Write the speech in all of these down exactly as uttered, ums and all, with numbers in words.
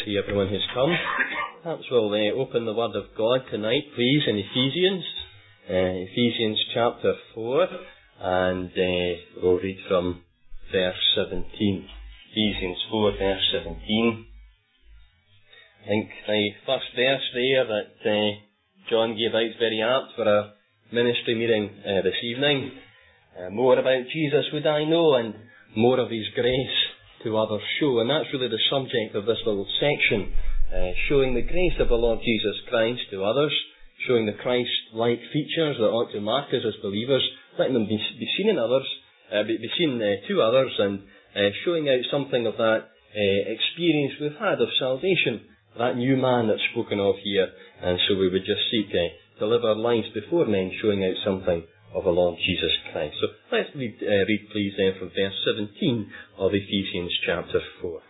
see everyone who's come. Perhaps we'll uh, open the Word of God tonight, please, in Ephesians, uh, Ephesians chapter four, and uh, we'll read from verse seventeen. Ephesians four, verse seventeen. I think the first verse there that uh, John gave out is very apt for our ministry meeting uh, this evening. Uh, more about Jesus would I know, and more of His grace to others show. And that's really the subject of this little section, uh, showing the grace of the Lord Jesus Christ to others, showing the Christ-like features that ought to mark us as believers, letting them be, be seen in others, uh, be, be seen uh, to others, and uh, showing out something of that uh, experience we've had of salvation, that new man that's spoken of here. And so we would just seek uh, to live our lives before men, showing out something of the Lord Jesus Christ. So let's read, uh, read please then from verse seventeen of Ephesians chapter four.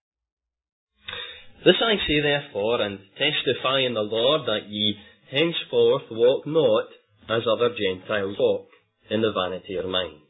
This I say therefore, and testify in the Lord, that ye henceforth walk not as other Gentiles walk, in the vanity of mind,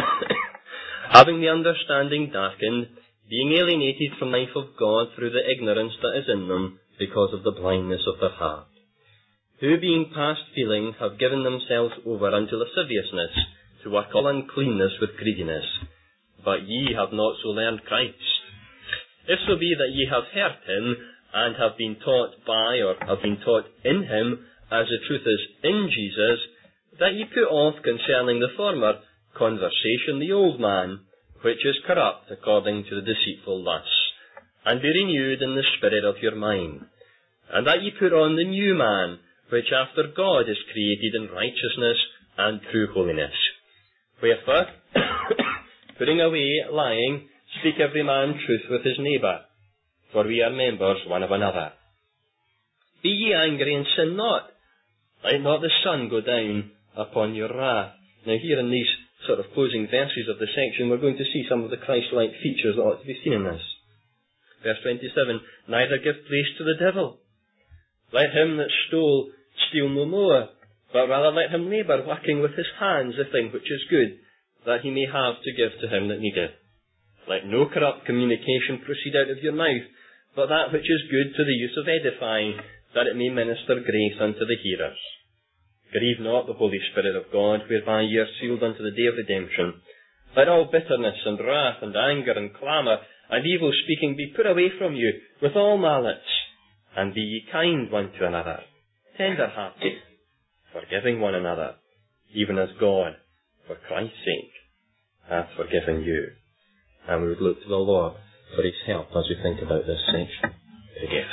having the understanding darkened, being alienated from the life of God through the ignorance that is in them, because of the blindness of their heart, who being past feeling have given themselves over unto lasciviousness, to work all uncleanness with greediness. But ye have not so learned Christ. If so be that ye have heard him, and have been taught by, or have been taught in him, as the truth is in Jesus, that ye put off concerning the former conversation the old man, which is corrupt according to the deceitful lusts, and be renewed in the spirit of your mind, and that ye put on the new man, which after God is created in righteousness and true holiness. Wherefore, putting away lying, speak every man truth with his neighbour, for we are members one of another. Be ye angry and sin not, let not the sun go down upon your wrath. Now here in these sort of closing verses of the section, we're going to see some of the Christ-like features that ought to be seen in this. Verse twenty-seven, neither give place to the devil. Let him that stole steal no more, but rather let him labour, working with his hands the thing which is good, that he may have to give to him that needeth. Let no corrupt communication proceed out of your mouth, but that which is good to the use of edifying, that it may minister grace unto the hearers. Grieve not the Holy Spirit of God, whereby ye are sealed unto the day of redemption. Let all bitterness and wrath and anger and clamour and evil speaking be put away from you, with all malice. And be ye kind one to another, tender-hearted, forgiving one another, even as God, for Christ's sake, hath forgiven you. And we would look to the Lord for His help as we think about this section. Forgive.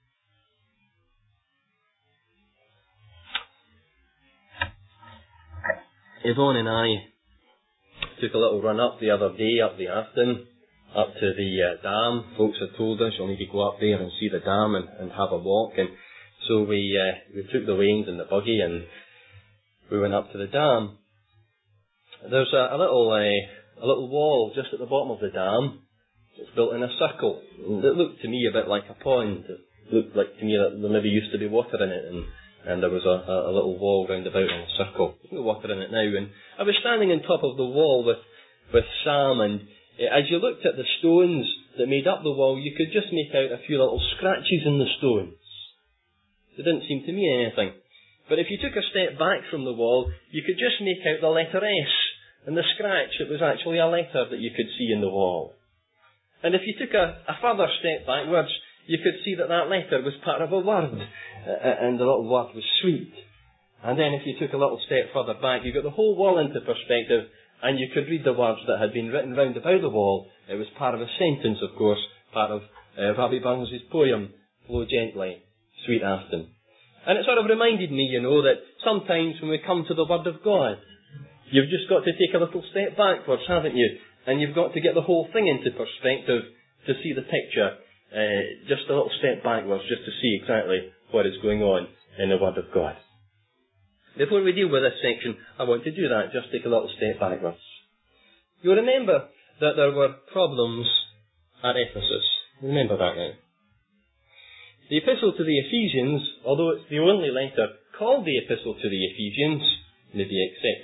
Yvonne and I took a little run up the other day, up the Afton, up to the uh, dam. Folks had told us you'll need to go up there and see the dam and, and have a walk. And so we uh, we took the wains and the buggy and we went up to the dam. There's a, a little uh, a little wall just at the bottom of the dam. It's built in a circle. And it looked to me a bit like a pond. It looked like to me that there maybe used to be water in it, and, and there was a, a, a little wall round about in a circle. There's no water in it now. And I was standing on top of the wall with, with Sam, and as you looked at the stones that made up the wall, you could just make out a few little scratches in the stones. It didn't seem to mean anything. But if you took a step back from the wall, you could just make out the letter S. And the scratch, it was actually a letter that you could see in the wall. And if you took a, a further step backwards, you could see that that letter was part of a word. And the little word was sweet. And then if you took a little step further back, you got the whole wall into perspective, and you could read the words that had been written round about the wall. It was part of a sentence, of course, part of uh, Robbie Burns' poem, Flow Gently, Sweet Afton. And it sort of reminded me, you know, that sometimes when we come to the Word of God, you've just got to take a little step backwards, haven't you? And you've got to get the whole thing into perspective to see the picture, uh, just a little step backwards, just to see exactly what is going on in the Word of God. Before we deal with this section, I want to do that, just take a little step backwards. You'll remember that there were problems at Ephesus. Remember that now. The Epistle to the Ephesians, although it's the only letter called the Epistle to the Ephesians, maybe excepting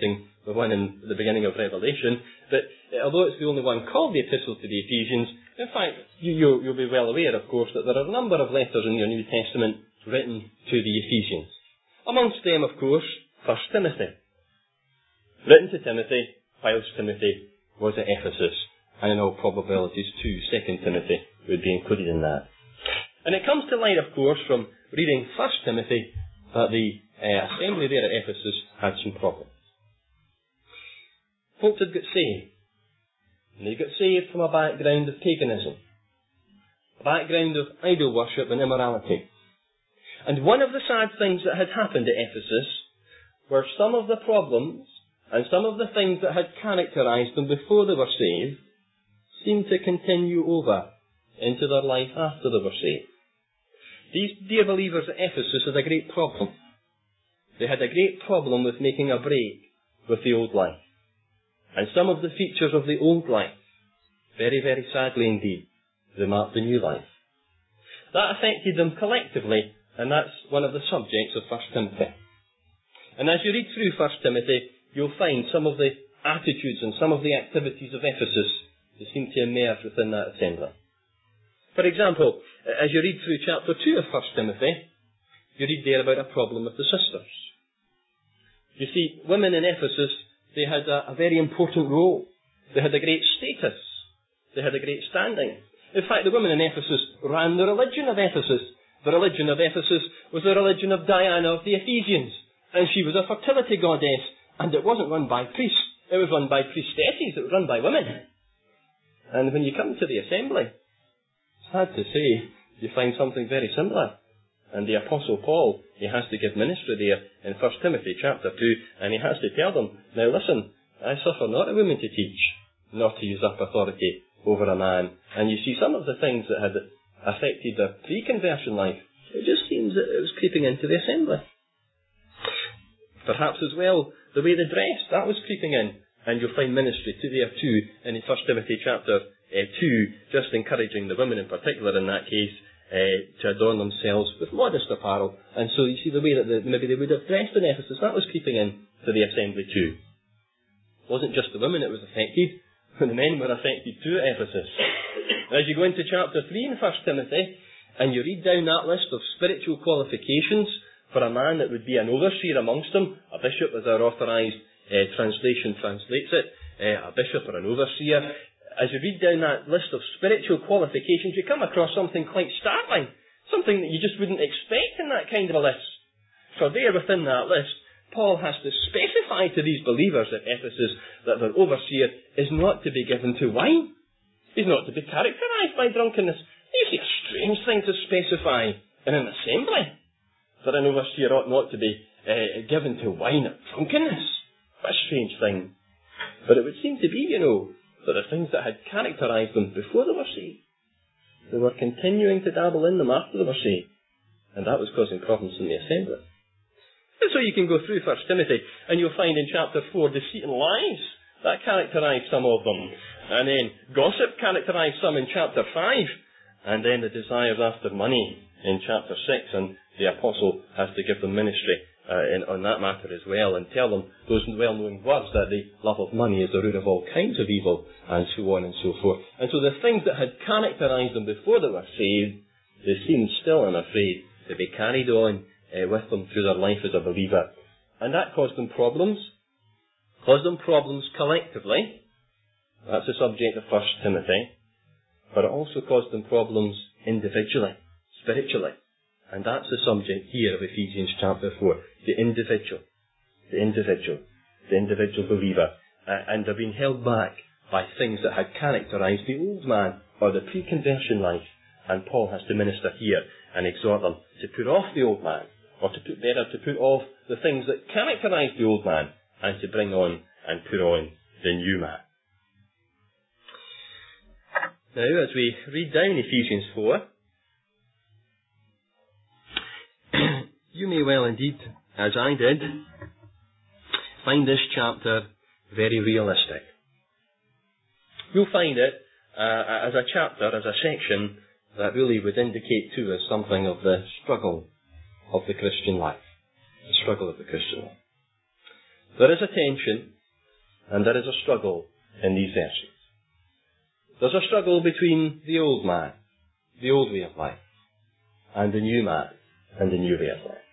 the one in the beginning of Revelation, but although it's the only one called the Epistle to the Ephesians, in fact, you, you'll, you'll be well aware, of course, that there are a number of letters in your New Testament written to the Ephesians. Amongst them, of course, First Timothy. Written to Timothy, whilst Timothy was at Ephesus, and in all probabilities too, Second Timothy would be included in that. And it comes to light, of course, from reading First Timothy, that the uh, assembly there at Ephesus had some problems. Folks had got saved. And they got saved from a background of paganism, a background of idol worship and immorality. And one of the sad things that had happened at Ephesus were some of the problems and some of the things that had characterised them before they were saved seemed to continue over into their life after they were saved. These dear believers at Ephesus had a great problem. They had a great problem with making a break with the old life. And some of the features of the old life, very, very sadly indeed, they marked the new life. That affected them collectively, and that's one of the subjects of First Timothy. And as you read through First Timothy, you'll find some of the attitudes and some of the activities of Ephesus that seem to emerge within that assembly. For example, as you read through chapter two of First Timothy, you read there about a problem with the sisters. You see, women in Ephesus, they had a, a very important role. They had a great status. They had a great standing. In fact, the women in Ephesus ran the religion of Ephesus. The religion of Ephesus was the religion of Diana of the Ephesians. And she was a fertility goddess. And it wasn't run by priests. It was run by priestesses. It was run by women. And when you come to the assembly, it's sad to say, you find something very similar. And the Apostle Paul, he has to give ministry there in First Timothy chapter two, and he has to tell them, now listen, I suffer not a woman to teach, nor to usurp authority over a man. And you see some of the things that had affected their pre-conversion life, it just seems that it was creeping into the assembly. Perhaps as well, the way they dressed, that was creeping in. And you'll find ministry to there too, in First Timothy chapter uh, two, just encouraging the women in particular in that case, Uh, to adorn themselves with modest apparel. And so you see the way that the, maybe they would have dressed in Ephesus, that was creeping in to the assembly too. It wasn't just the women it was affected, the men were affected too at Ephesus. As you go into chapter three in First Timothy, and you read down that list of spiritual qualifications for a man that would be an overseer amongst them, a bishop as our authorised uh, translation translates it, uh, a bishop or an overseer. As you read down that list of spiritual qualifications, you come across something quite startling, something that you just wouldn't expect in that kind of a list. For there within that list, Paul has to specify to these believers at Ephesus that their overseer is not to be given to wine. He's not to be characterised by drunkenness. It's a strange thing to specify in an assembly, that an overseer ought not to be uh, given to wine or drunkenness. What a strange thing. But it would seem to be, you know, that the things that had characterised them before they were saved, they were continuing to dabble in them after they were saved. And that was causing problems in the assembly. And so you can go through First Timothy, and you'll find in chapter four, deceit and lies. That characterised some of them. And then gossip characterised some in chapter five. And then the desires after money in chapter six. And the apostle has to give them ministry Uh, in, on that matter as well, and tell them those well-known words that the love of money is the root of all kinds of evil, and so on and so forth. And so the things that had characterised them before they were saved, they seemed still, I'm afraid, to be carried on uh, with them through their life as a believer. And that caused them problems, caused them problems collectively. That's the subject of First Timothy. But it also caused them problems individually, spiritually. And that's the subject here of Ephesians chapter four. The individual. The individual. The individual believer. Uh, and they're being held back by things that had characterised the old man or the pre-conversion life. And Paul has to minister here and exhort them to put off the old man, or to put better, to put off the things that characterised the old man, and to bring on and put on the new man. Now, as we read down Ephesians four, you may well indeed, as I did, find this chapter very realistic. You'll find it uh, as a chapter, as a section, that really would indicate to us something of the struggle of the Christian life. The struggle of the Christian life. There is a tension And there is a struggle in these verses. There's a struggle between the old man, the old way of life, and the new man, and the new way of life.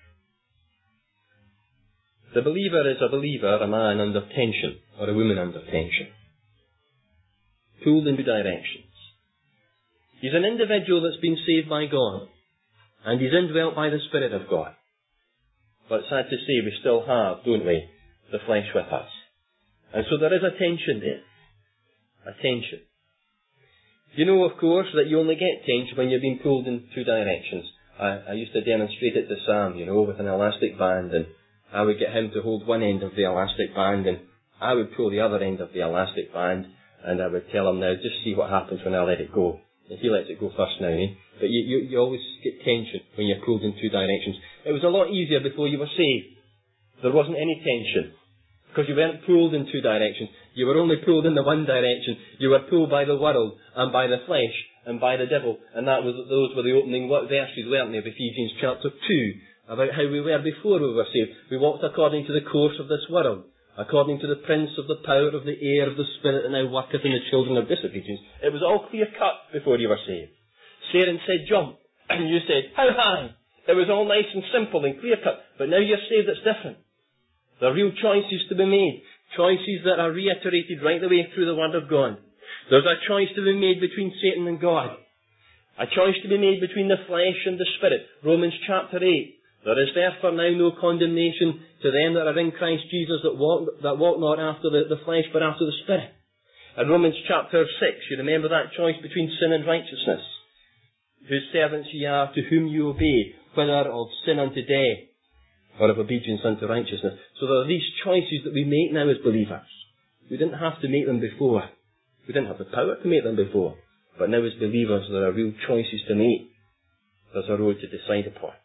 The believer is a believer, a man under tension, or a woman under tension, pulled in two directions. He's an individual that's been saved by God, and he's indwelt by the Spirit of God. But sad to say, we still have, don't we, the flesh with us. And so there is a tension there. A tension. You know, of course, that you only get tension when you're being pulled in two directions. I, I used to demonstrate it to Sam, you know, with an elastic band, and I would get him to hold one end of the elastic band, and I would pull the other end of the elastic band, and I would tell him, now, just see what happens when I let it go. And he lets it go first now, eh? But you, you, you always get tension when you're pulled in two directions. It was a lot easier before you were saved. There wasn't any tension, because you weren't pulled in two directions. You were only pulled in the one direction. You were pulled by the world, and by the flesh, and by the devil. And that was those were the opening verses, weren't they, of Ephesians chapter two, about how we were before we were saved. We walked according to the course of this world, according to the prince of the power of the air of the spirit that now worketh in the children of disobedience. It was all clear cut before you were saved. Satan said jump, and you said how high. It was all nice and simple and clear cut. But now you're saved, it's different. There are real choices to be made. Choices that are reiterated right the way through the Word of God. There's a choice to be made between Satan and God. A choice to be made between the flesh and the spirit. Romans chapter eight. There is therefore now no condemnation to them that are in Christ Jesus, that walk, that walk not after the, the flesh, but after the Spirit. In Romans chapter six, you remember that choice between sin and righteousness. Whose servants ye are, to whom you obey, whether of sin unto death, or of obedience unto righteousness. So there are these choices that we make now as believers. We didn't have to make them before. We didn't have the power to make them before. But now as believers, there are real choices to make. There's a road to decide upon.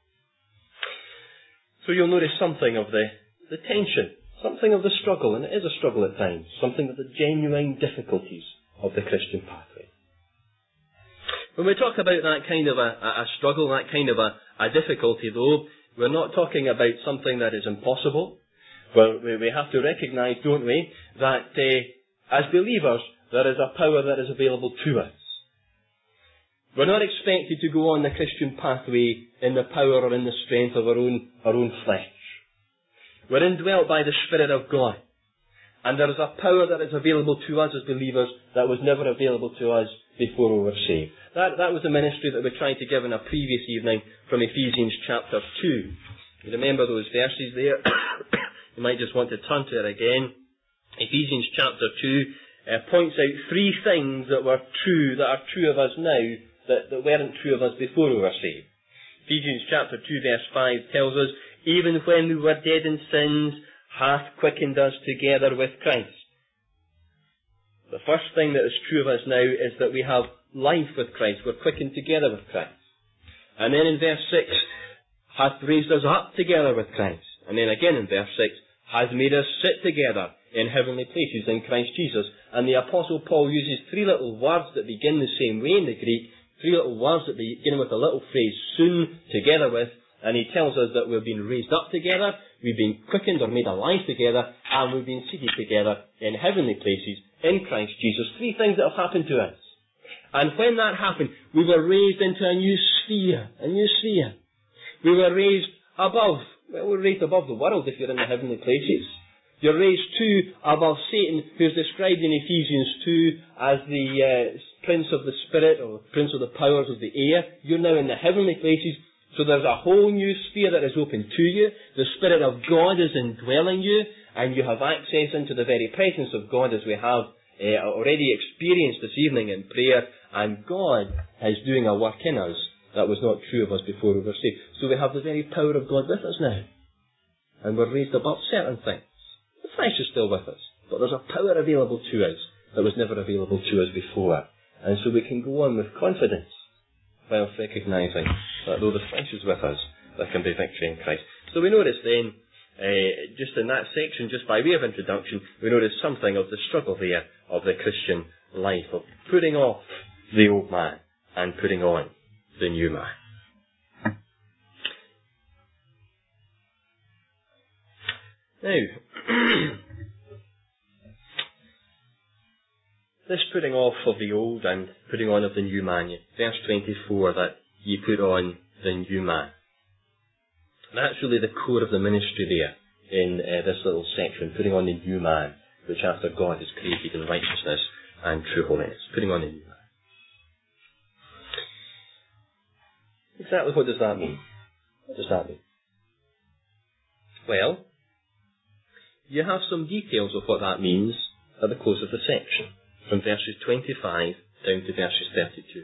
So you'll notice something of the, the tension, something of the struggle, and it is a struggle at times, something of the genuine difficulties of the Christian pathway. When we talk about that kind of a, a struggle, that kind of a, a difficulty though, we're not talking about something that is impossible. Well, we, we have to recognise, don't we, that uh, as believers, there is a power that is available to us. We're not expected to go on the Christian pathway in the power or in the strength of our own, our own flesh. We're indwelt by the Spirit of God. And there is a power that is available to us as believers that was never available to us before we were saved. That, that was the ministry that we tried to give in a previous evening from Ephesians chapter two. You remember those verses there? You might just want to turn to it again. Ephesians chapter two uh, points out three things that were true, that are true of us now, that, that weren't true of us before we were saved. Ephesians chapter two verse five tells us, even when we were dead in sins, hath quickened us together with Christ. The first thing that is true of us now is that we have life with Christ. We're quickened together with Christ. And then in verse six, hath raised us up together with Christ. And then again in verse six, hath made us sit together in heavenly places in Christ Jesus. And the Apostle Paul uses three little words that begin the same way in the Greek, three little words that begin with a little phrase, soon, together with, and he tells us that we've been raised up together, we've been quickened or made alive together, and we've been seated together in heavenly places in Christ Jesus. Three things that have happened to us. And when that happened, we were raised into a new sphere, a new sphere. We were raised above, well, we're raised above the world if you're in the heavenly places. You're raised to above Satan, who's described in Ephesians two as the uh, prince of the spirit, or prince of the powers of the air. You're now in the heavenly places. So there's a whole new sphere that is open to you. The Spirit of God is indwelling you, and you have access into the very presence of God, as we have uh, already experienced this evening in prayer. And God is doing a work in us that was not true of us before we were saved. So we have the very power of God with us now. And we're raised above certain things. The flesh is still with us, but there's a power available to us that was never available to us before. And so we can go on with confidence, whilst recognising that though the flesh is with us, there can be victory in Christ. So we notice then, uh, just in that section, just by way of introduction, we notice something of the struggle there of the Christian life, of putting off the old man and putting on the new man. Now, this putting off of the old and putting on of the new man. Verse twenty-four, that ye put on the new man. That's really the core of the ministry there in uh, this little section, putting on the new man, which after God is created in righteousness and true holiness. Putting on the new man. Exactly what does that mean? What does that mean? Well, you have some details of what that means at the close of the section, from verses twenty-five down to verses thirty-two.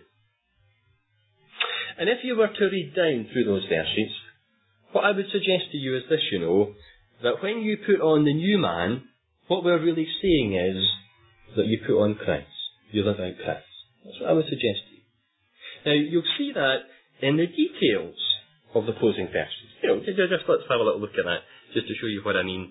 And if you were to read down through those verses, what I would suggest to you is this, you know, that when you put on the new man, what we're really saying is that you put on Christ. You live out Christ. That's what I would suggest to you. Now, you'll see that in the details of the closing verses. You know, just let's have a little look at that, just to show you what I mean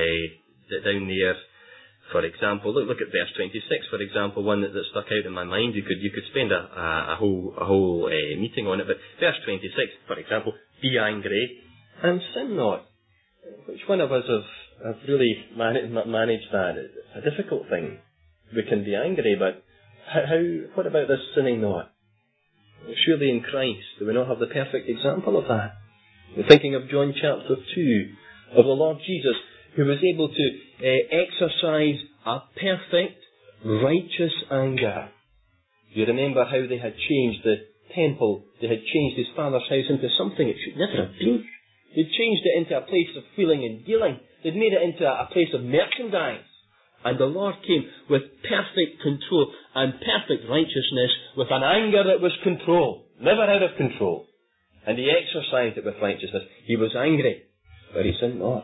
uh, down there. For example, look look at verse twenty-six, for example, one that, that stuck out in my mind. You could you could spend a, a, a whole a whole uh, meeting on it, but verse twenty-six, for example, be angry and sin not. Which one of us have, have really man- managed that? It's a difficult thing. We can be angry, but how, how what about this sinning not? Surely in Christ do we not have the perfect example of that? We're thinking of John chapter two, of the Lord Jesus, who was able to uh, exercise a perfect, righteous anger. You remember how they had changed the temple, they had changed his father's house into something it should never have been. They'd changed it into a place of wheeling and dealing. They'd made it into a, a place of merchandise. And the Lord came with perfect control and perfect righteousness, with an anger that was controlled, never out of control. And he exercised it with righteousness. He was angry, but he sinned not.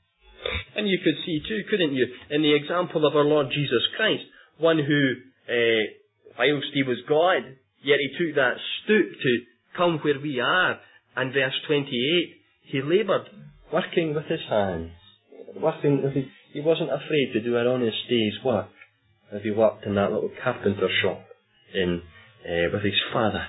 And you could see too, couldn't you, in the example of our Lord Jesus Christ, one who, uh, whilst he was God, yet he took that stoop to come where we are. And verse twenty-eight, he laboured, working with his hands. Working with his, he wasn't afraid to do an honest day's work as he worked in that little carpenter shop in uh, with his father.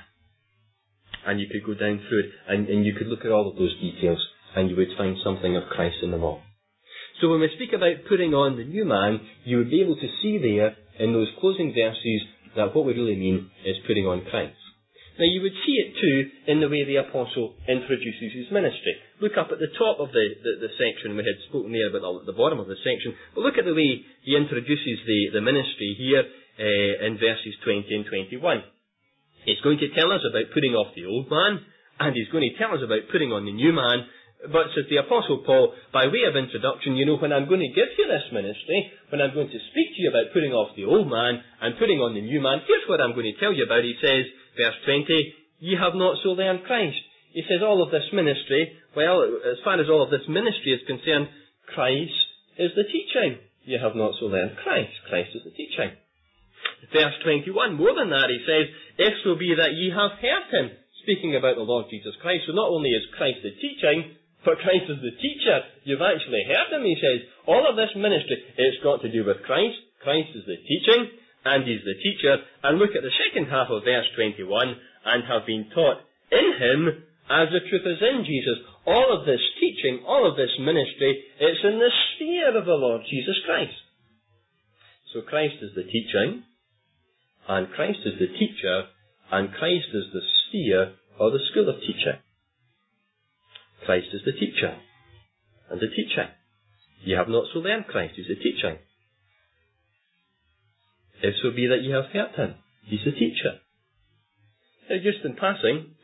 And you could go down through it, and, and you could look at all of those details, and you would find something of Christ in them all. So when we speak about putting on the new man, you would be able to see there in those closing verses that what we really mean is putting on Christ. Now you would see it too in the way the apostle introduces his ministry. Look up at the top of the, the, the section. We had spoken there about the, the bottom of the section. But look at the way he introduces the, the ministry here uh, in verses twenty and twenty-one. It's going to tell us about putting off the old man, and he's going to tell us about putting on the new man. But says the Apostle Paul, by way of introduction, you know, when I'm going to give you this ministry, when I'm going to speak to you about putting off the old man and putting on the new man, here's what I'm going to tell you about. He says, verse twenty, ye have not so learned Christ. He says all of this ministry, well, as far as all of this ministry is concerned, Christ is the teaching. Ye have not so learned Christ. Christ is the teaching. Verse twenty-one, more than that, he says, if so be that ye have heard him, speaking about the Lord Jesus Christ. So not only is Christ the teaching, but Christ is the teacher. You've actually heard him, he says. All of this ministry, it's got to do with Christ. Christ is the teaching, and he's the teacher. And look at the second half of verse twenty-one, and have been taught in him as the truth is in Jesus. All of this teaching, all of this ministry, it's in the sphere of the Lord Jesus Christ. So Christ is the teaching, and Christ is the teacher, and Christ is the sphere or the school of teaching. Christ is the teacher and the teaching. Ye have not so learned Christ, he's the teaching. If so be that ye have heard him, he's the teacher. Now, just in passing,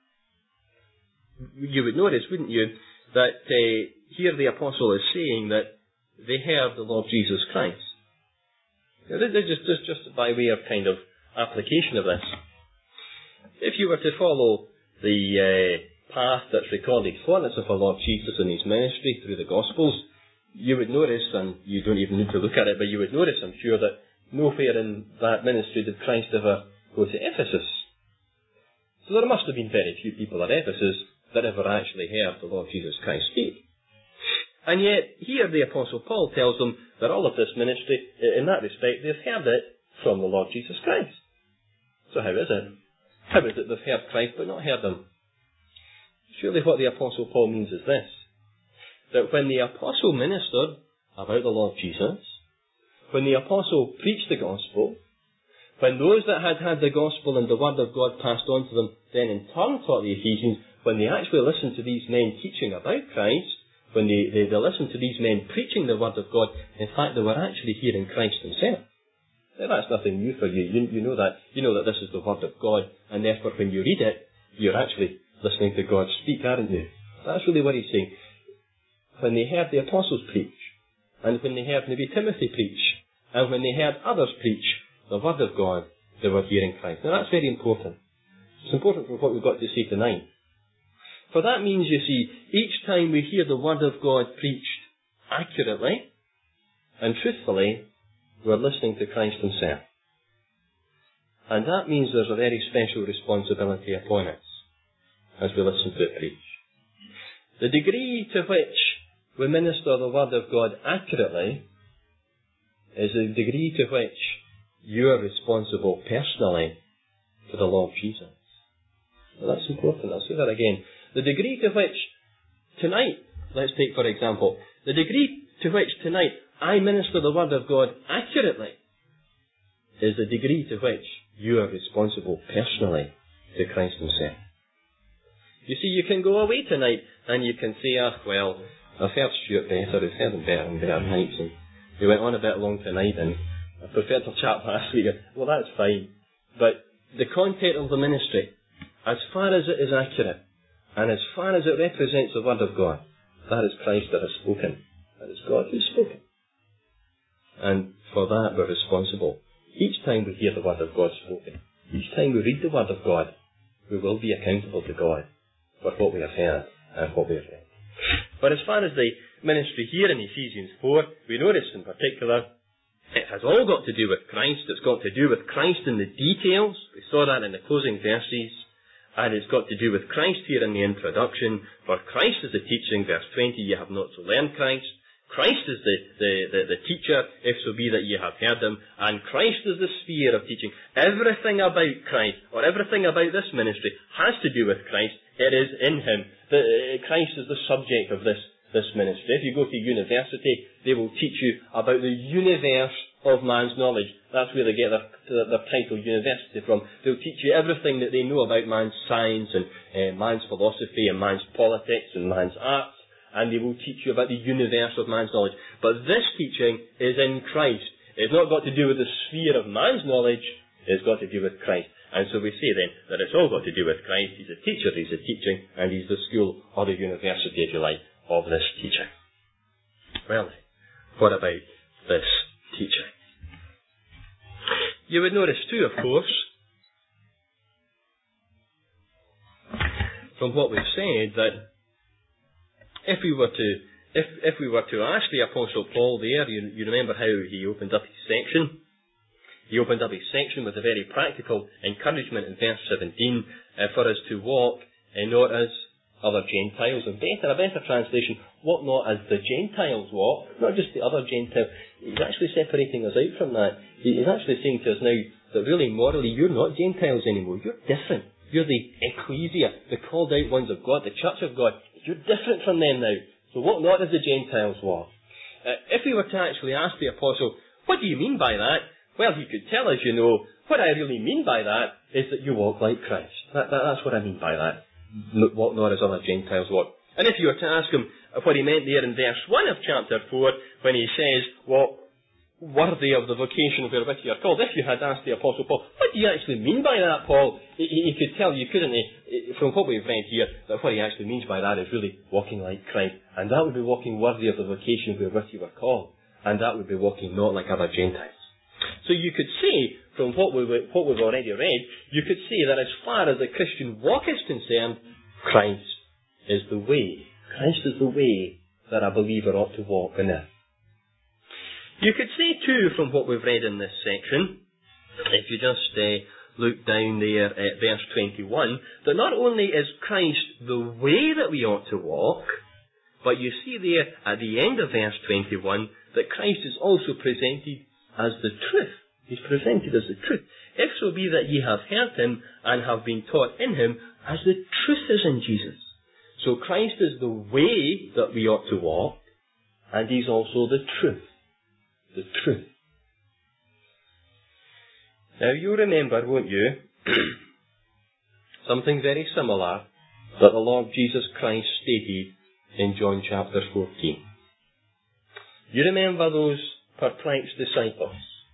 you would notice, wouldn't you, that uh, here the apostle is saying that they heard the Lord Jesus Christ. Now, this is just, just by way of kind of application of this. If you were to follow the uh, path that's recorded for us of our Lord Jesus and his ministry through the Gospels, you would notice, and you don't even need to look at it, but you would notice, I'm sure, that nowhere in that ministry did Christ ever go to Ephesus. So there must have been very few people at Ephesus that ever actually heard the Lord Jesus Christ speak. And yet, here the Apostle Paul tells them that all of this ministry, in that respect, they've heard it from the Lord Jesus Christ. So how is it? How is it they've heard Christ but not heard him? Surely what the Apostle Paul means is this, that when the Apostle ministered about the Lord Jesus, when the Apostle preached the Gospel, When those that had had the gospel and the word of God passed on to them then in turn taught the Ephesians, when they actually listened to these men teaching about Christ, when they, they, they listened to these men preaching the word of God, in fact they were actually hearing Christ himself. Now that's nothing new for you. you. You know that you know that this is the word of God, and therefore when you read it, you're actually listening to God speak, aren't you? That's really what he's saying. When they heard the apostles preach, and when they heard maybe Timothy preach, and when they heard others preach the word of God, they were hearing Christ. Now that's very important. It's important for what we've got to say tonight. For that means, you see, each time we hear the word of God preached accurately and truthfully, we're listening to Christ himself. And that means there's a very special responsibility upon us as we listen to it preached. The degree to which we minister the word of God accurately is the degree to which you are responsible personally to the Lord Jesus. Well, that's important. I'll say that again. The degree to which tonight, let's take for example, the degree to which tonight I minister the word of God accurately is the degree to which you are responsible personally to Christ himself. You see, you can go away tonight and you can say, ah, well, I've heard Stuart better, I've heard him better and better nights, and he went on a bit long tonight, and I preferred the chat last week. Well, that's fine. But the content of the ministry, as far as it is accurate, and as far as it represents the word of God, that is Christ that has spoken. That is God who has spoken. And for that we're responsible. Each time we hear the word of God spoken, each time we read the word of God, we will be accountable to God for what we have heard and what we have read. But as far as the ministry here in Ephesians four, we notice in particular, it has all got to do with Christ. It's got to do with Christ in the details. We saw that in the closing verses. And it's got to do with Christ here in the introduction. For Christ is the teaching, verse twenty, you have not to learn Christ. Christ is the, the, the, the teacher, if so be that you have heard him. And Christ is the sphere of teaching. Everything about Christ, or everything about this ministry, has to do with Christ. It is in him. The, uh, Christ is the subject of this, this ministry. If you go to university, they will teach you about the universe of man's knowledge. That's where they get their, their title university from. They'll teach you everything that they know about man's science and uh, man's philosophy and man's politics and man's arts. And they will teach you about the universe of man's knowledge. But this teaching is in Christ. It's not got to do with the sphere of man's knowledge. It's got to do with Christ. And so we say then that it's all got to do with Christ. He's a teacher, he's a teaching, and he's the school or the university, if you like, of this teaching. Well, what about this teaching? You would notice too, of course, from what we've said, that if we were to if if we were to ask the Apostle Paul there, you, you remember how he opened up his section. He opened up his section with a very practical encouragement in verse seventeen uh, for us to walk and not as other Gentiles. And better, a better translation, walk not as the Gentiles walk, not just the other Gentiles. He's actually separating us out from that. He's actually saying to us now that really morally you're not Gentiles anymore. You're different. You're the ecclesia, the called out ones of God, the church of God. You're different from them now. So walk not as the Gentiles walk. Uh, if we were to actually ask the apostle, what do you mean by that? Well, he could tell us, you know, what I really mean by that is that you walk like Christ. That, that, that's what I mean by that. Walk not as other Gentiles walk. And if you were to ask him what he meant there in verse one of chapter four, when he says, well, worthy of the vocation wherewith you are called, if you had asked the Apostle Paul, what do you actually mean by that, Paul? He, he could tell you, couldn't he, from what we've read here, that what he actually means by that is really walking like Christ. And that would be walking worthy of the vocation wherewith you were called. And that would be walking not like other Gentiles. So you could say, from what, we, what we've already read, you could say that as far as the Christian walk is concerned, Christ is the way. Christ is the way that a believer ought to walk in it. You could say too, from what we've read in this section, if you just uh, look down there at verse twenty-one, that not only is Christ the way that we ought to walk, but you see there at the end of verse twenty-one that Christ is also presented as the truth. He's presented as the truth. If so be that ye have heard him and have been taught in him, as the truth is in Jesus. So Christ is the way that we ought to walk, and he's also the truth. The truth. Now you remember, won't you, something very similar that the Lord Jesus Christ stated in John chapter fourteen. You remember those perplexed disciples?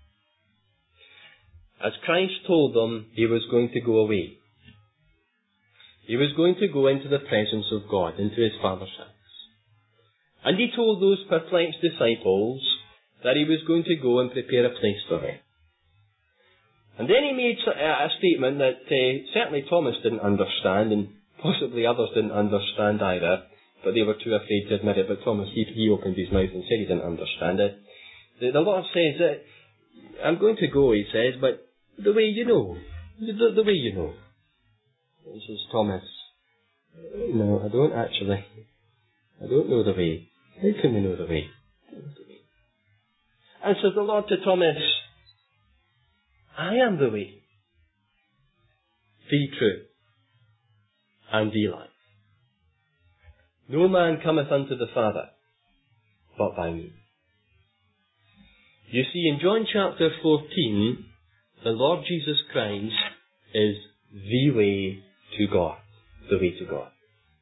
As Christ told them he was going to go away. He was going to go into the presence of God, into his Father's house. And he told those perplexed disciples that he was going to go and prepare a place for them. And then he made a statement that uh, certainly Thomas didn't understand, and possibly others didn't understand either, but they were too afraid to admit it. But Thomas, he, he opened his mouth and said he didn't understand it. The, the Lord says that, I'm going to go, he says, but the way you know. The, the way you know. He says, Thomas, no, I don't actually. I don't know the way. How can we know the way? I don't know the way. And says the Lord to Thomas, I am the way, the truth, and the life. No man cometh unto the Father, but by me. You see, in John chapter fourteen, the Lord Jesus Christ is the way to God. The way to God.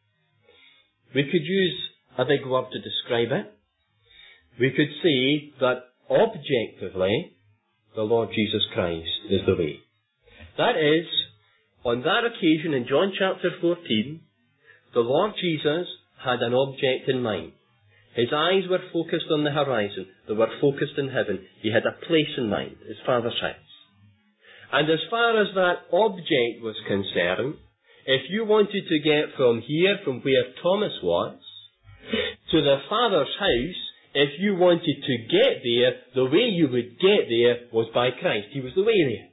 We could use a big word to describe it. We could say that objectively, the Lord Jesus Christ is the way. That is, on that occasion in John chapter fourteen, the Lord Jesus had an object in mind. His eyes were focused on the horizon. They were focused in heaven. He had a place in mind, his Father's house. And as far as that object was concerned, if you wanted to get from here, from where Thomas was, to the Father's house, if you wanted to get there, the way you would get there was by Christ. He was the way there.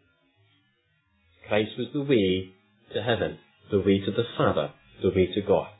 Christ was the way to heaven, the way to the Father, the way to God.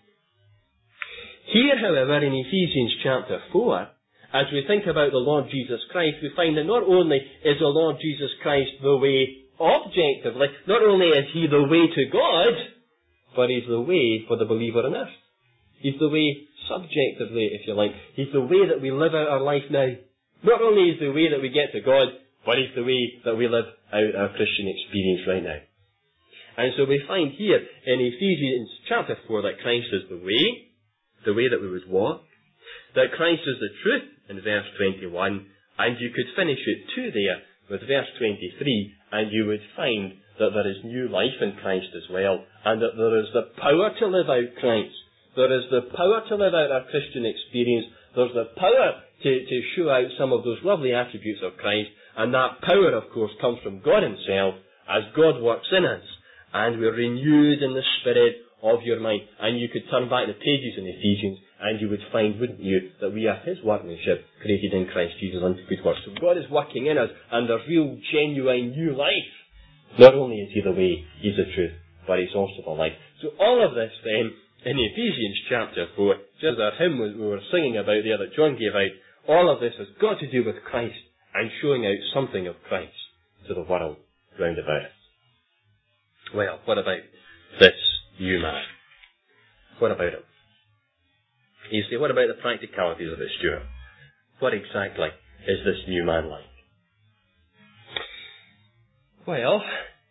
Here, however, in Ephesians chapter four, as we think about the Lord Jesus Christ, we find that not only is the Lord Jesus Christ the way objectively, not only is he the way to God, but he's the way for the believer on earth. He's the way subjectively, if you like. He's the way that we live out our life now. Not only is the way that we get to God, but he's the way that we live out our Christian experience right now. And so we find here in Ephesians chapter four that Christ is the way, the way that we would walk, that Christ is the truth in verse twenty-one, and you could finish it too there with verse twenty-three, and you would find that there is new life in Christ as well, and that there is the power to live out Christ. There is the power to live out our Christian experience. There's the power to, to show out some of those lovely attributes of Christ, and that power, of course, comes from God himself as God works in us, and we're renewed in the spirit of your mind. And you could turn back the pages in Ephesians, and you would find, wouldn't you, that we are his workmanship, created in Christ Jesus unto good works. So God is working in us, and there's real, genuine, new life. Not only is he the way, he's the truth, but he's also the life. So all of this then, in Ephesians chapter four, just as our hymn we were singing about there that John gave out, all of this has got to do with Christ and showing out something of Christ to the world round about us. Well, what about this new man? What about him? You say, what about the practicalities of it, Stuart? What exactly is this new man like? Well,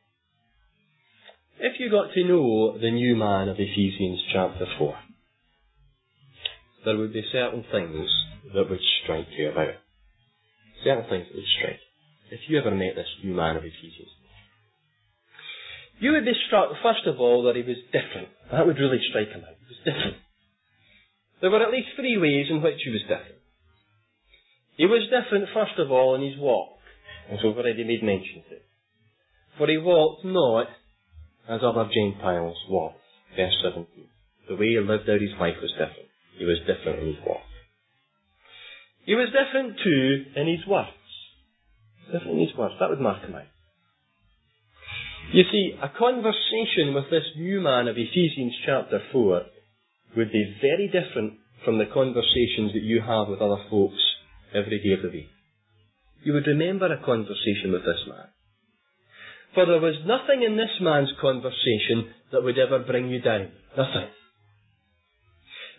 if you got to know the new man of Ephesians chapter four, there would be certain things that would strike you about it. Certain things that would strike you. If you ever met this new man of Ephesians, you would be struck, first of all, that he was different. That would really strike him out. He was different. There were at least three ways in which he was different. He was different, first of all, in his walk, as we've already made mention of. For he walked not as other Gentiles walked. Verse seventeen. The way he lived out his life was different. He was different in his walk. He was different too in his words. Different in his words. That would mark him out. You see, a conversation with this new man of Ephesians chapter four would be very different from the conversations that you have with other folks every day of the week. You would remember a conversation with this man. For there was nothing in this man's conversation that would ever bring you down. Nothing.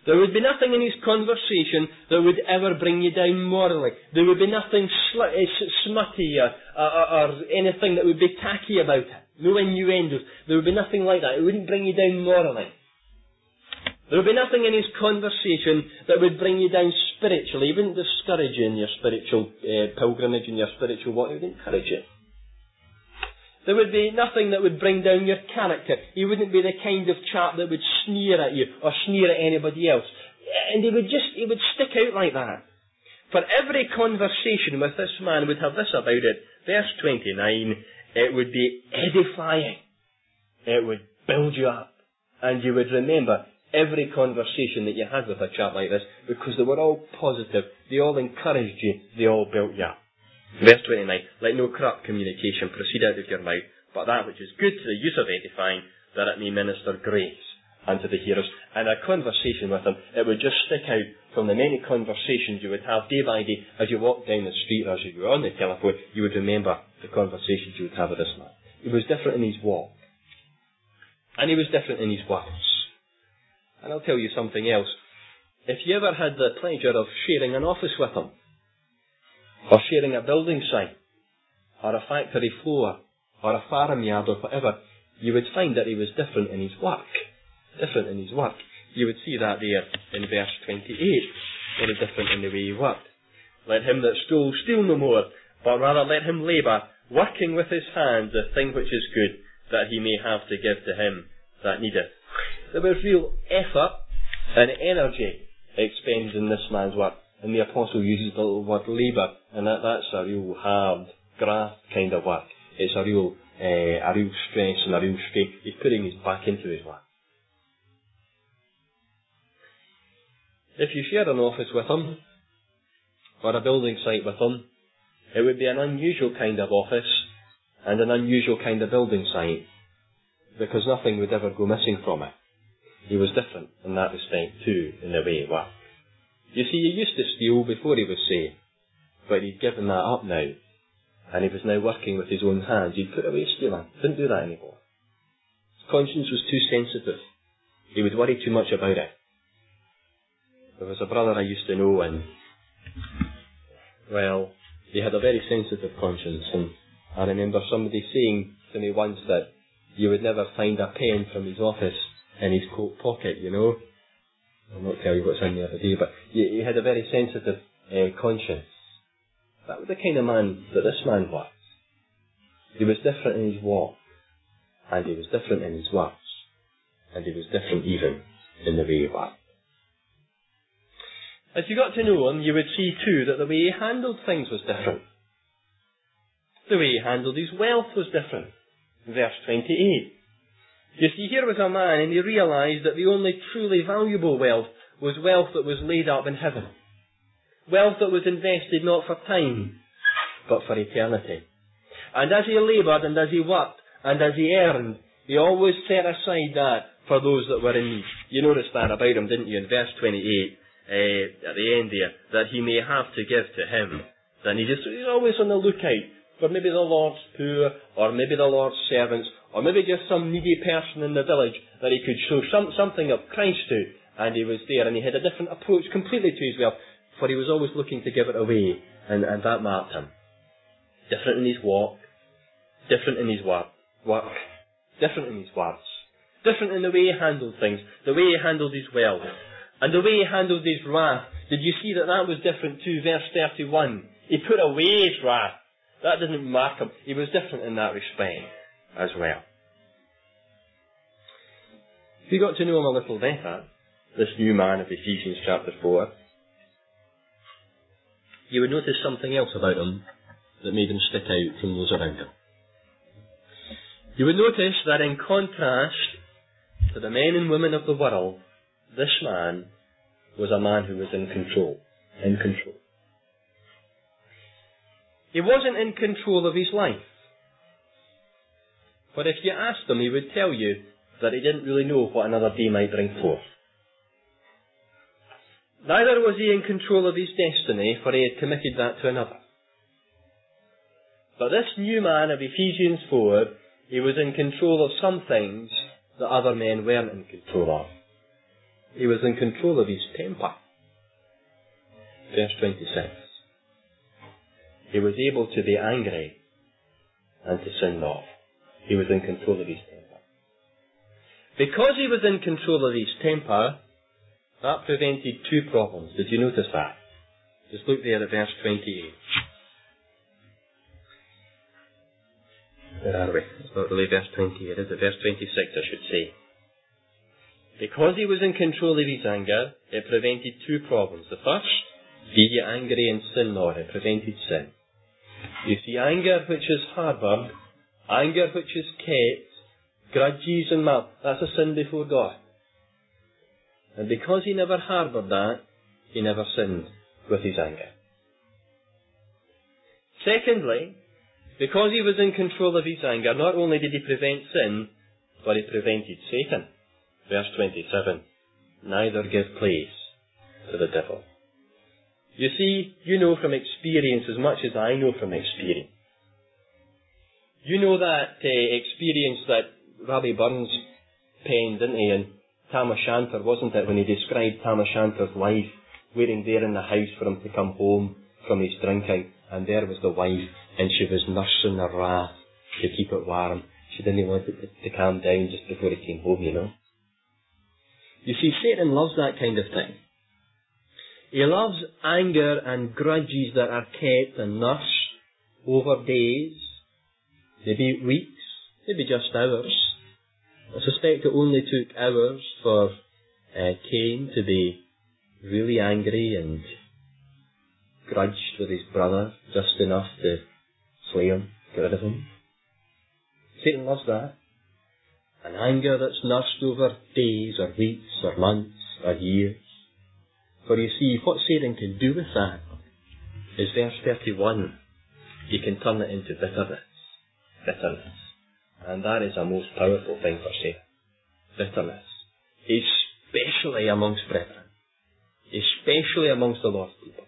There would be nothing in his conversation that would ever bring you down morally. There would be nothing sl- uh, smutty or, or, or anything that would be tacky about it. No innuendos. There would be nothing like that. It wouldn't bring you down morally. There would be nothing in his conversation that would bring you down spiritually. He wouldn't discourage you in your spiritual uh, pilgrimage, in your spiritual walk. He would encourage you. There would be nothing that would bring down your character. He wouldn't be the kind of chap that would sneer at you or sneer at anybody else. And he would just, he would stick out like that. For every conversation with this man would have this about it. Verse twenty-nine, it would be edifying. It would build you up. And you would remember every conversation that you had with a chap like this, because they were all positive. They all encouraged you. They all built you up. Verse twenty-nine, let no corrupt communication proceed out of your mouth, but that which is good to the use of edifying, that it may minister grace unto the hearers. And a conversation with him, it would just stick out from the many conversations you would have day by day as you walked down the street or as you were on the telephone. You would remember the conversations you would have with this man. He was different in his walk. And he was different in his words. And I'll tell you something else. If you ever had the pleasure of sharing an office with him, or sharing a building site, or a factory floor, or a farmyard, or whatever, you would find that he was different in his work. Different in his work. You would see that there in verse twenty-eight. Very different in the way he worked. Let him that stole steal no more, but rather let him labour, working with his hands the thing which is good, that he may have to give to him that needeth. There was real effort and energy expended in this man's work. And the apostle uses the little word labour, and that, that's a real hard, graft kind of work. It's a real, uh, a real stress and a real strain. He's putting his back into his work. If you share an office with him, or a building site with him, it would be an unusual kind of office, and an unusual kind of building site, because nothing would ever go missing from it. He was different in that respect too, in the way he worked. You see, he used to steal before he was saved, but he'd given that up now, and he was now working with his own hands. He'd put away stealing, didn't do that anymore. His conscience was too sensitive. He would worry too much about it. There was a brother I used to know, and, well, he had a very sensitive conscience, and I remember somebody saying to me once that you would never find a pen from his office in his coat pocket, you know. I'll not tell you what's in there today, but he, he had a very sensitive uh, conscience. That was the kind of man that this man was. He was different in his walk, and he was different in his words, and he was different even in the way he worked. As you got to know him, you would see too that the way he handled things was different. The way he handled his wealth was different. Verse twenty-eight. You see, here was a man, and he realised that the only truly valuable wealth was wealth that was laid up in heaven. Wealth that was invested not for time, but for eternity. And as he laboured, and as he worked, and as he earned, he always set aside that for those that were in need. You noticed that about him, didn't you, in verse twenty-eight, uh, at the end there, that he may have to give to him. Then he just, he's always on the lookout for maybe the Lord's poor, or maybe the Lord's servants, or maybe just some needy person in the village that he could show some, something of Christ to, and he was there, and he had a different approach completely to his wealth, for he was always looking to give it away, and, and that marked him. Different in his walk, different in his work, work, different in his words, different in the way he handled things, the way he handled his wealth, and the way he handled his wrath. Did you see that that was different too? Verse thirty-one. He put away his wrath. That didn't mark him. He was different in that respect as well. If you got to know him a little better, this new man of Ephesians chapter four, you would notice something else about him that made him stick out from those around him. You would notice that in contrast to the men and women of the world, this man was a man who was in control. In control. He wasn't in control of his life. But if you asked him, he would tell you that he didn't really know what another day might bring forth. Neither was he in control of his destiny, for he had committed that to another. But this new man of Ephesians four, he was in control of some things that other men weren't in control of. he was in control of his temper. Verse twenty-six. He was able to be angry and to sin not. He was in control of his temper. Because he was in control of his temper, that prevented two problems. Did you notice that? Just look there at verse twenty-eight. Where are we? It's not really verse twenty-eight, is it? Verse twenty-six, I should say. Because he was in control of his anger, it prevented two problems. The first, be ye angry and sin not. It prevented sin. You see, anger which is harboured, anger which is kept, grudges and malice, that's a sin before God. And because he never harboured that, he never sinned with his anger. Secondly, because he was in control of his anger, not only did he prevent sin, but he prevented Satan. Verse twenty-seven, neither give place to the devil. You see, you know from experience as much as I know from experience. You know that uh, experience that Rabbi Burns penned, didn't he, in Tam O'Shanter, wasn't it, when he described Tam O'Shanter's wife waiting there in the house for him to come home from his drinking, and there was the wife, and she was nursing her wrath to keep it warm. She didn't want it to, to calm down just before he came home, you know. You see, Satan loves that kind of thing. He loves anger and grudges that are kept and nursed over days, maybe weeks, maybe just hours. I suspect it only took hours for uh, Cain to be really angry and grudged with his brother, just enough to slay him, get rid of him. Satan loves that. An anger that's nursed over days or weeks or months or years. For you see, what Satan can do with that is verse thirty-one. He can turn it into bitterness. Bitterness. And that is a most powerful thing for Satan. Bitterness. Especially amongst brethren. Especially amongst the Lord's people.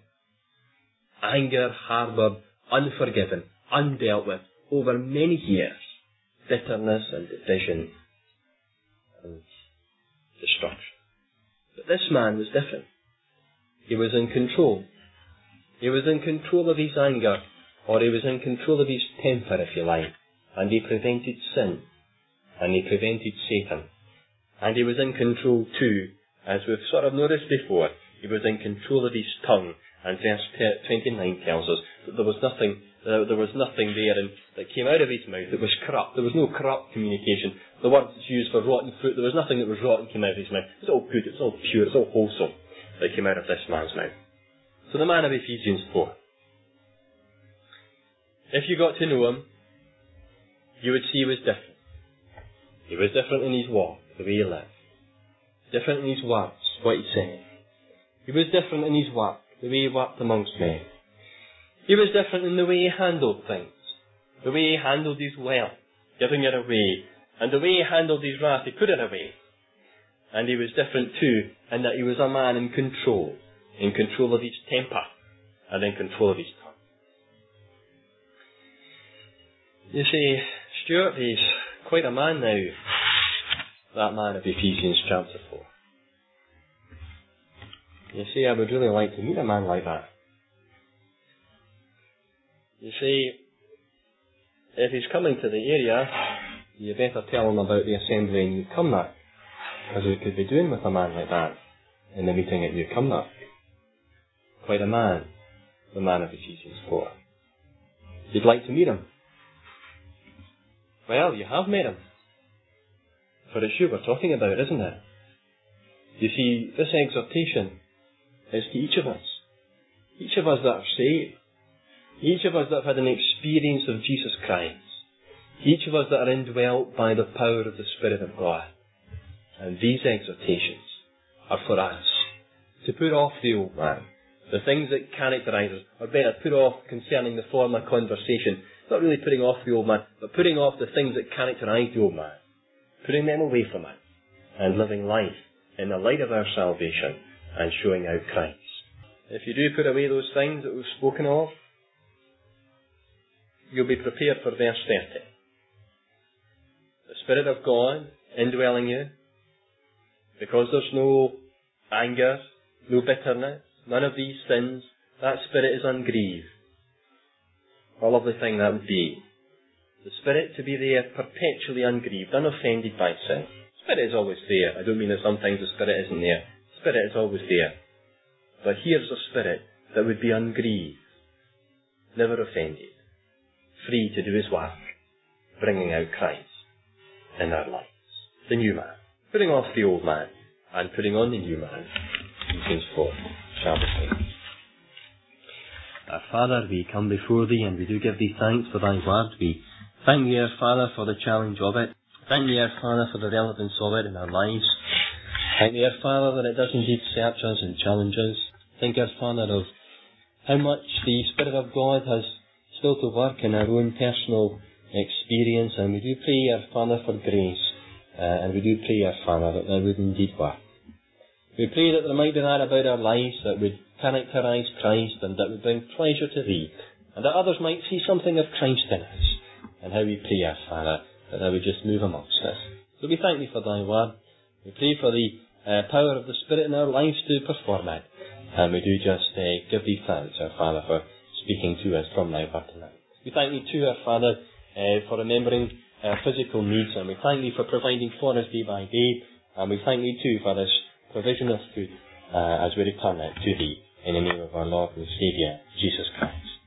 Anger, harboured, unforgiven, undealt with, over many years. Bitterness and division and destruction. But this man was different. He was in control. He was in control of his anger, or he was in control of his temper, if you like, and he prevented sin, and he prevented Satan. And he was in control too, as we've sort of noticed before, he was in control of his tongue, and verse twenty-nine tells us that there was nothing Uh, there was nothing there and, that came out of his mouth that was corrupt. There was no corrupt communication. The word that's used for rotten fruit, there was nothing that was rotten came out of his mouth. It was all good, it was all pure, it was all wholesome that came out of this man's mouth. So the man of Ephesians four. If you got to know him, you would see he was different. He was different in his walk, the way he lived. Different in his words, what he said. He was different in his work, the way he worked amongst men. He was different in the way he handled things, the way he handled his wealth, giving it away, and the way he handled his wrath, he put it away. And he was different too, in that he was a man in control, in control of his temper, and in control of his tongue. You see, Stuart is quite a man now, that man of Ephesians chapter four. You see, I would really like to meet a man like that. You see, if he's coming to the area, you better tell him about the assembly in Newcumnock, as we could be doing with a man like that in the meeting at Newcumnock. Quite a man, the man of Ephesians four. You'd like to meet him? Well, you have met him. For it's you we're talking about, isn't it? You see, this exhortation is to each of us. Each of us that are saved. Each of us that have had an experience of Jesus Christ. Each of us that are indwelt by the power of the Spirit of God. And these exhortations are for us to put off the old man. The things that characterise us, or better, put off concerning the former conversation. Not really putting off the old man, but putting off the things that characterise the old man. Putting them away from it. And living life in the light of our salvation and showing out Christ. If you do put away those things that we've spoken of, you'll be prepared for verse thirty. The Spirit of God indwelling you, because there's no anger, no bitterness, none of these sins, that spirit is ungrieved. What a lovely thing that would be. The spirit to be there perpetually ungrieved, unoffended by sin. The spirit is always there. I don't mean that sometimes the spirit isn't there. The spirit is always there. But here's a spirit that would be ungrieved, never offended, free to do his work, bringing out Christ in our lives. The new man. Putting off the old man and putting on the new man. Ephesians four, shall we sing. Our Father, we come before Thee and we do give Thee thanks for Thy word. We thank Thee, our Father, for the challenge of it. Thank Thee, our Father, for the relevance of it in our lives. Thank Thee, our Father, that it does indeed search us and challenge us. Thank our Father of how much the Spirit of God has still to work in our own personal experience, and we do pray, our Father, for grace, uh, and we do pray, our Father, that Thou would indeed work. We pray that there might be that about our lives that would characterise Christ and that would bring pleasure to Thee, and that others might see something of Christ in us, and how we pray, our Father, that Thou would just move amongst us. So we thank Thee for Thy word. We pray for the uh, power of the Spirit in our lives to perform it, and we do just uh, give Thee thanks, our Father, for speaking to us from Thy word tonight. We thank Thee too, our Father, uh, for remembering our physical needs, and we thank Thee for providing for us day by day, and we thank Thee too for this provision of food uh, as we return it to Thee in the name of our Lord and Saviour, Jesus Christ.